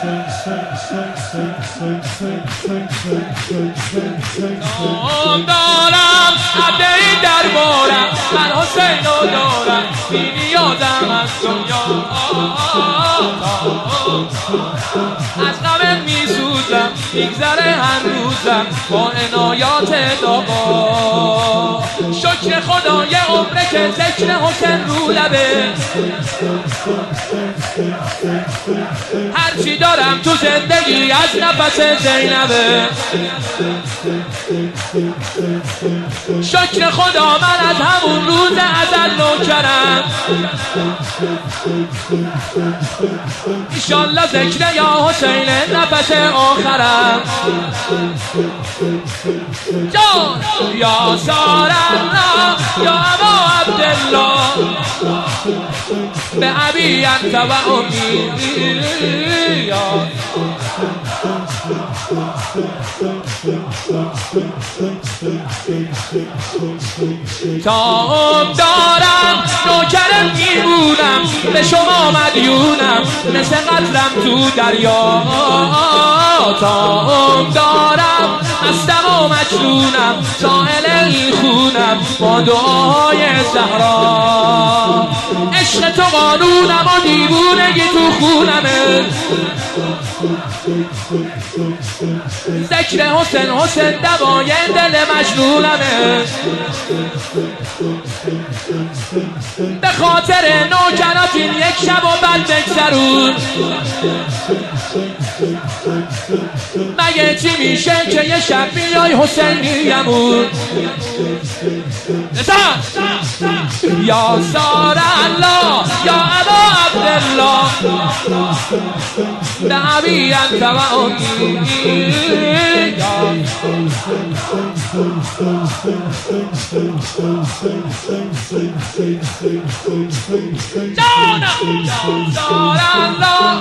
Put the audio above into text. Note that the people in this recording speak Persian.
دارم عده این دربارم، من حسین رو دارم، بی نیازم از دنیا. از غمت می سوزم، میگذره هر روزم با عنایات داغا. شکر خدا یه عمره که ذکر حسین رو لبه. هرچی دارم تو زندگی از نفس زینبه. شکر خدا من از همون روز ازل نوکرم. ایشالله ذکر یا حسین نفس آخرم. جان یا سار الله یا ابا عبدالله، به ابی انت و امی. تا دارم نوکرم میمونم، به شما مدیونم مثل قطرم تو دریا. تا دارم مستم و مجنونم، سائل این خونم با دعای زهرا. عشق تو قانونم و دیوونگی تو خونمه. ذکر حسین حسین دوای دل مجنونمه. به خاطر نوکرات این یک شب و بعد بگذرون. مگه چی میشه که یه شب بیای حسینیمون. یا سار الله یا ابا عبدالله، به ابی انت و امی. جانم یا سار الله.